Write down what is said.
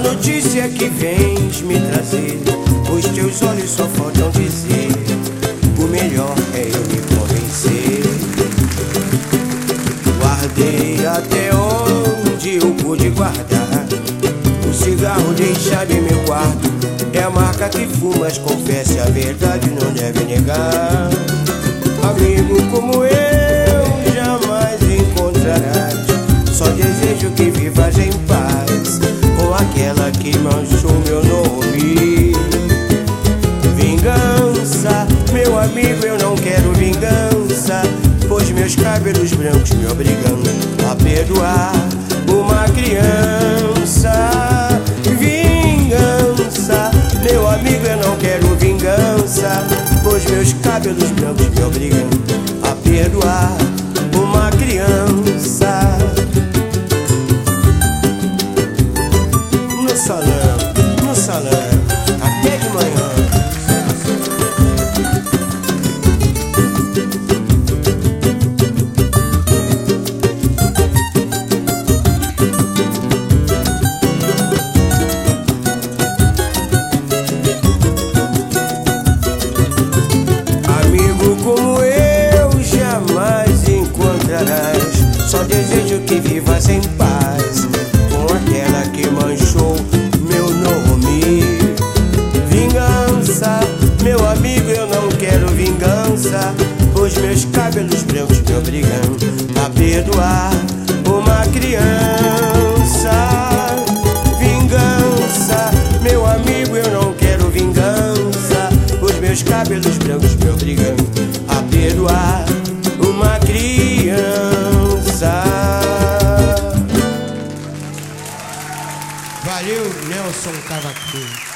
notícia que vens me trazer, os teus olhos só faltam dizer: o melhor é eu me convencer. Guardei até onde eu pude guardar, o cigarro deixado em meu quarto é a marca que fumas, confesse a verdade, não deve negar. Amigo como eu jamais encontrarás, só desejo que vivas em paz com aquela que manchou meu nome. Vingança, meu amigo, eu não quero vingança, pois meus cabelos brancos me obrigam a perdoar uma criança. Vingança, meu amigo, eu não quero vingança, pois meus cabelos brancos me obrigam a perdoar uma criança. No salão, até de manhã. Amigo como eu jamais encontrarás, só desejo que vivas em paz com aquela que manchou meu nome. Vingança, meu amigo, eu não quero vingança, pois meus cabelos brancos me obrigam a perdoar uma criança. Vingança, meu amigo, eu não quero vingança, pois meus cabelos brancos me obrigam a perdoar uma criança. Valeu, Nelson Cavaquinho.